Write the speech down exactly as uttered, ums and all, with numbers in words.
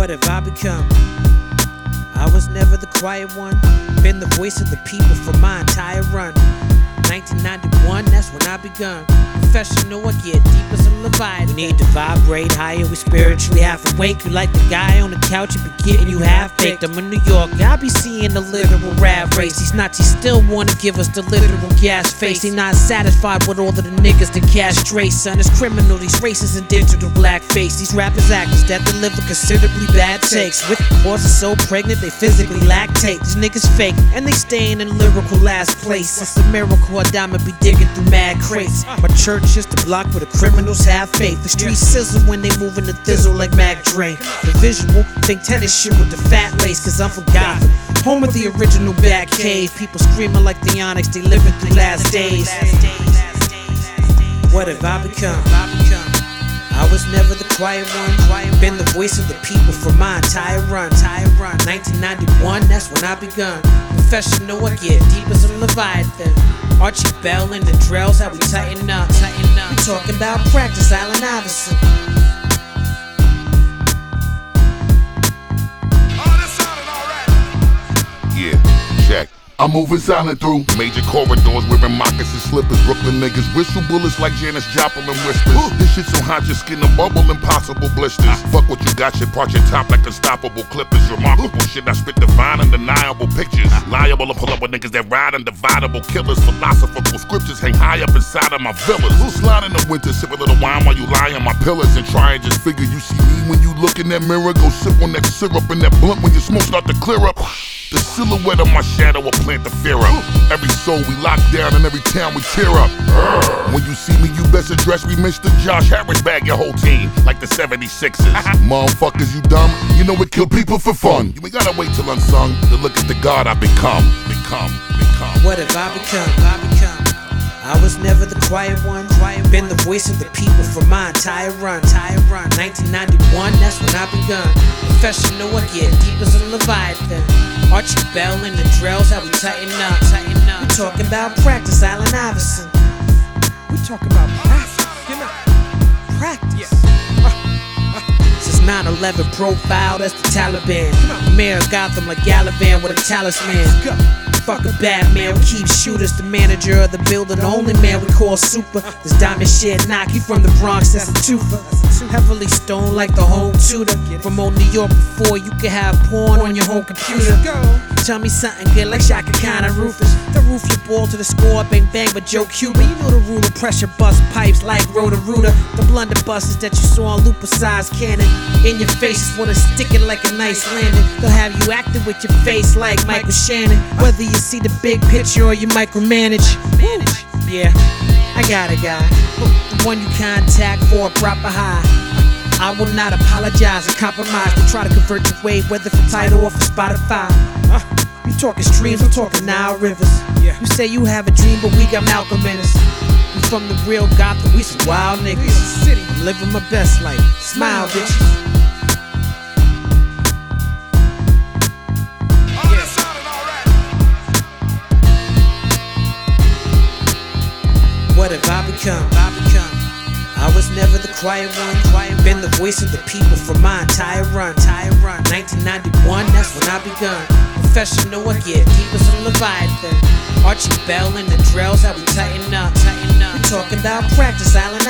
What have I become? I was never the quiet one, been the voice of the people for my entire run. nineteen ninety-one, that's when I begun. Professional, I get deep as a Leviathan. We need to vibrate higher, we spiritually half awake. You like the guy on the couch, you be getting you half baked. I'm in New York, I be seeing the literal rap race. These Nazis still wanna give us the literal gas face. They not satisfied with all of the niggas that castrate. Son, it's criminal, these races and digital blackface. These rappers actors that deliver considerably bad takes. With horses so pregnant, they physically lactate. These niggas fake, and they staying in lyrical last place. It's a miracle a diamond be digging through mad crates. My church is the block where the criminals have faith. The streets sizzle when they moving the thizzle like Mac Dre. The visual, think tennis shit with the fat lace, cause I'm from Gotham, home of the original Bat Cave. People screaming like the Onyx, they living through last days. What have I become? I was never the quiet one, been the voice of the people for my entire run. nineteen ninety-one, that's when I begun. Professional, I get deep as a Leviathan. Archie Bell and the drills, how we tighten up. We talking about practice, Allen Iverson. Yeah, check. I'm moving silent through major corridors, wearing moccasins, slippers. Brooklyn niggas whistle bullets like Janis Joplin whispers. Ooh. This shit so hot, your skin a bubble, impossible blisters. Ah. Fuck what you got, shit part your top like unstoppable clippers. Remarkable Ooh. Shit, I spit divine, undeniable pictures. Ah. Liable to pull up with niggas that ride undividable killers. Philosophical scriptures hang high up inside of my villas. Ooh. Slide in the winter, sip a little wine while you lie on my pillars. And try and just figure you see me when you look in that mirror. Go sip on that syrup and that blunt when your smoke start to clear up. The silhouette of my shadow will plant the fear up. Every soul we lock down and every town we tear up. When you see me, you best address me Mister Josh Harris, bag your whole team like the seventy-sixers. Motherfuckers, you dumb? You know we kill people for fun. You ain't gotta wait till unsung to look at the God I become. Become, become. What have I become? I become. I was never the quiet one, been the voice of the people for my entire run. nineteen ninety-one, that's when I begun. Professional, I get deep as a Leviathan. Archie Bell and the drills, how we tighten up. We talking about practice, Allen Iverson. We talking about practice, you know, practice. Since nine eleven profile, that's the Taliban. Mayor of Gotham like Galavan with a talisman. Fuck a Batman, we keep shooters. The manager of the building, the only man we call super. This diamond shit knock, he from the Bronx, that's a twofer. Heavily stoned like the home tutor. From old New York before you could have porn on your home computer. Tell me something good like Shaka Khan and Rufus. The roof you ball to the score, bang bang with Joe Cuban. You know the rule of pressure bust pipes like Roto-Rooter. The blunderbusses that you saw on Lupa-sized cannon. In your face is what is sticking like a nice landing. They'll have you acting with your face like Michael Shannon. Whether you see the big picture or you micromanage. Yeah, I got a guy, the one you contact for a proper high. I will not apologize or compromise to try to convert your way, whether for Tidal or for Spotify. Uh, you talking streams, I'm talking Nile rivers. You say you have a dream, but we got Malcolm in us. We from the real Gotham, we some wild niggas. I'm living my best life. Smile, bitches. What have I become? I become. I was never the quiet one, been the voice of the people for my entire run. nineteen ninety-one, that's when I begun. Professional, I get deep as a Leviathan. Archie Bell and the drills, how we tighten up. We talking about practice, Allen